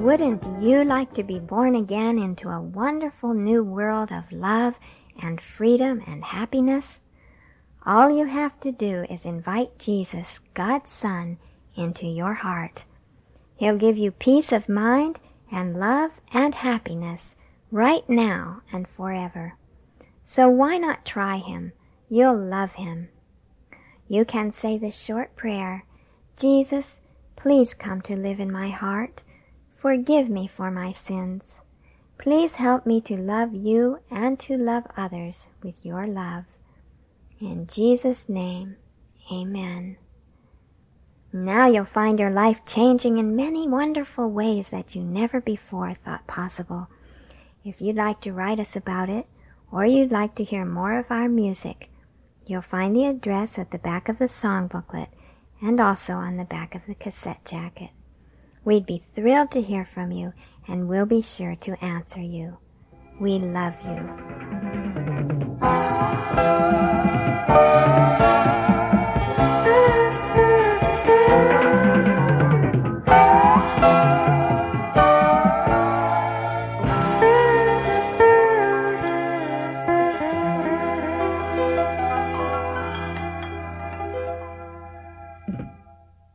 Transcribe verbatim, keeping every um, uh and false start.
Wouldn't you like to be born again into a wonderful new world of love and freedom and happiness? All you have to do is invite Jesus, God's Son, into your heart. He'll give you peace of mind and love and happiness right now and forever. So why not try him? You'll love him. You can say this short prayer: Jesus, please come to live in my heart. Forgive me for my sins. Please help me to love you and to love others with your love. In Jesus' name, amen. Now you'll find your life changing in many wonderful ways that you never before thought possible. If you'd like to write us about it, or you'd like to hear more of our music, you'll find the address at the back of the song booklet and also on the back of the cassette jacket. We'd be thrilled to hear from you, and we'll be sure to answer you. We love you.